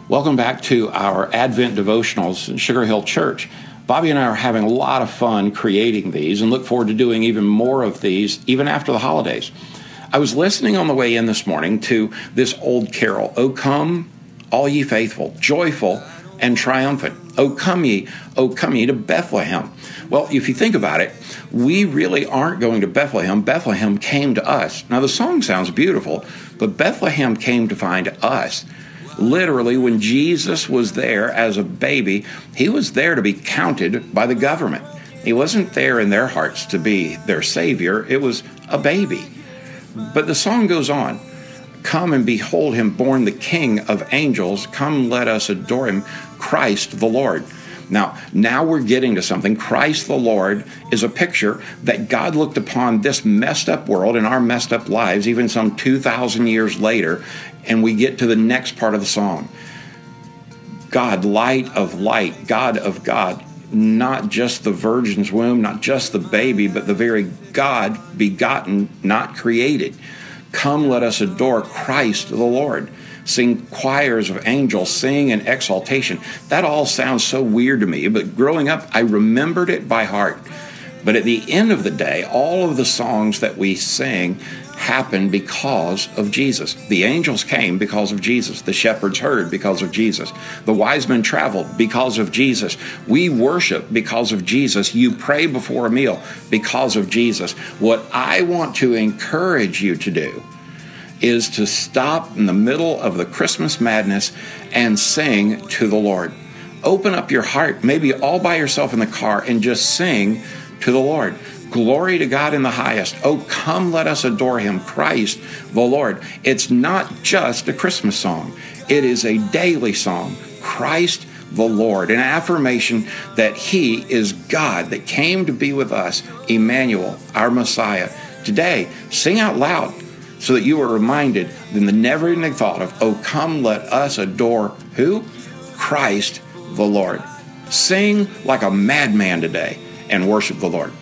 Welcome back to our Advent devotionals in Sugar Hill Church. Bobby and I are having a lot of fun creating these and look forward to doing even more of these even after the holidays. I was listening on the way in this morning to this old carol, O come, all ye faithful, joyful and triumphant. O come ye to Bethlehem. Well, if you think about it, we really aren't going to Bethlehem. Bethlehem came to us. Now, the song sounds beautiful, but Bethlehem came to find us. Literally, when Jesus was there as a baby, he was there to be counted by the government. He wasn't there in their hearts to be their Savior. It was a baby. But the song goes on. Come and behold him born, the King of angels. Come, let us adore him, Christ the Lord. Now we're getting to something. Christ the Lord is a picture that God looked upon this messed up world and our messed up lives, even some 2,000 years later, and we get to the next part of the song. God, light of light, God of God, not just the virgin's womb, not just the baby, but the very God begotten, not created. Come, let us adore Christ the Lord. Sing choirs of angels, sing in exaltation. That all sounds so weird to me, but growing up, I remembered it by heart. But at the end of the day, all of the songs that we sing happen because of Jesus. The angels came because of Jesus. The shepherds heard because of Jesus. The wise men traveled because of Jesus. We worship because of Jesus. You pray before a meal because of Jesus. What I want to encourage you to do is to stop in the middle of the Christmas madness and sing to the Lord. Open up your heart, maybe all by yourself in the car, and just sing to the Lord. Glory to God in the highest. Oh, come, let us adore him, Christ the Lord. It's not just a Christmas song. It is a daily song, Christ the Lord, an affirmation that he is God that came to be with us, Emmanuel, our Messiah. Today, sing out loud so that you are reminded in the never-ending thought of, oh, come, let us adore who? Christ the Lord. Sing like a madman today and worship the Lord.